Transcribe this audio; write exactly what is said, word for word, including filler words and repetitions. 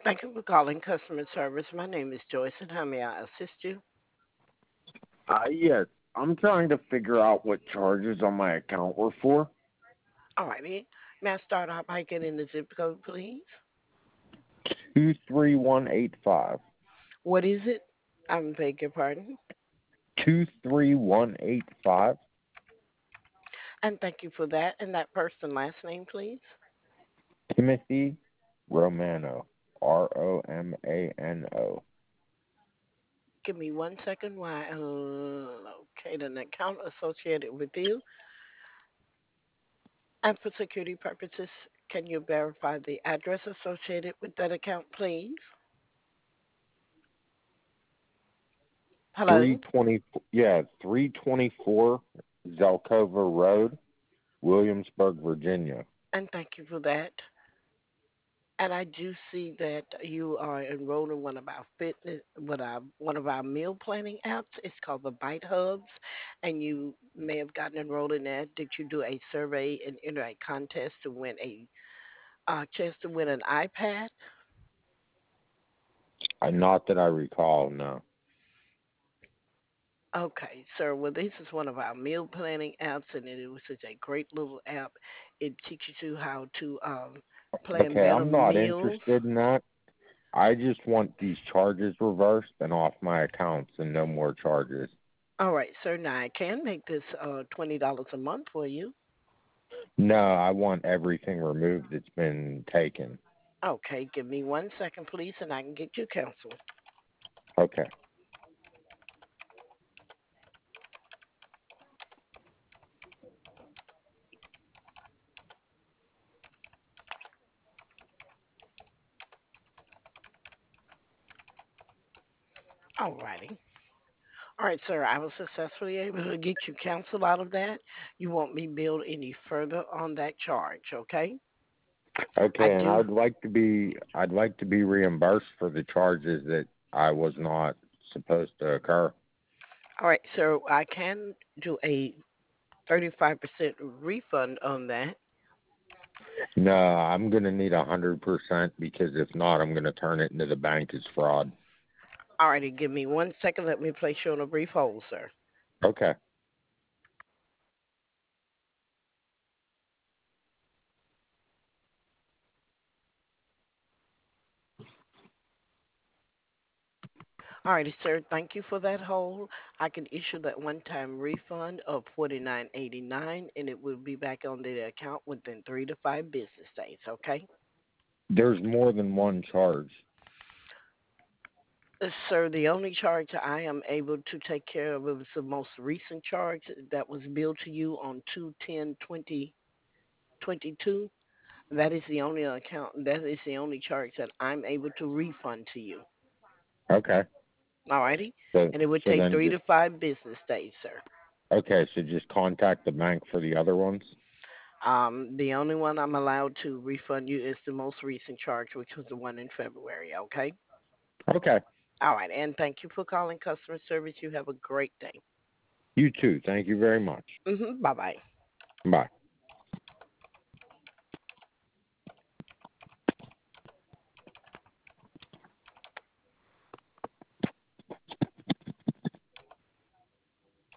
Thank you for calling customer service. My name is Joyce, and how may I assist you? Uh, yes, I'm trying to figure out what charges on my account were for. All righty. May I start out by getting the zip code, please? Two three one eight five. What is it? I beg your pardon. Two three one eight five. And thank you for that. And that first and last name, please. Timothy Romano. R O M A N O. Give me one second while I locate an account associated with you. And for security purposes, can you verify the address associated with that account, please? Three Hello. twenty. Yeah, three twenty four Zelkova Road, Williamsburg, Virginia. And thank you for that. And I do see that you are enrolled in one of our fitness, what our one of our meal planning apps. It's called the Bite Hubs, and you may have gotten enrolled in that. Did you do a survey and enter a contest to win a uh, chance to win an iPad? Uh, not that I recall. No. Okay, sir. Well, this is one of our meal planning apps, and it was such a great little app. It teaches you how to um, plan Okay, better I'm not meals. interested in that. I just want these charges reversed and off my accounts and no more charges. All right, sir. Now I can make this uh, twenty dollars a month for you. No, I want everything removed that's been taken. Okay, give me one second, please, and I can get you counseled. Okay. All righty. All right, sir. I was successfully able to get you counseled out of that. You won't be billed any further on that charge, okay? I Okay, and do. I'd like to be I'd like to be reimbursed for the charges that I was not supposed to occur. All right, sir. I can do a thirty-five percent refund on that. No, I'm gonna need a hundred percent because if not, I'm gonna turn it into the bank as fraud. All righty. Give me one second. Let me place you on a brief hold, sir. Okay. All righty, sir. Thank you for that hold. I can issue that one-time refund of forty-nine eighty-nine, and it will be back on the account within three to five business days. Okay? There's more than one charge. Uh, Sir, the only charge I am able to take care of is the most recent charge that was billed to you on two ten twenty twenty-two. That is the only account, that is the only charge that I'm able to refund to you. Okay. All righty? So And it would so take then three just to five business days, sir. okay, so just contact the bank for the other ones. Um, the only one I'm allowed to refund you is the most recent charge, which was the one in February, okay? Okay. All right, and thank you for calling customer service. You have a great day. You too. Thank you very much. Hmm. Bye bye. Bye.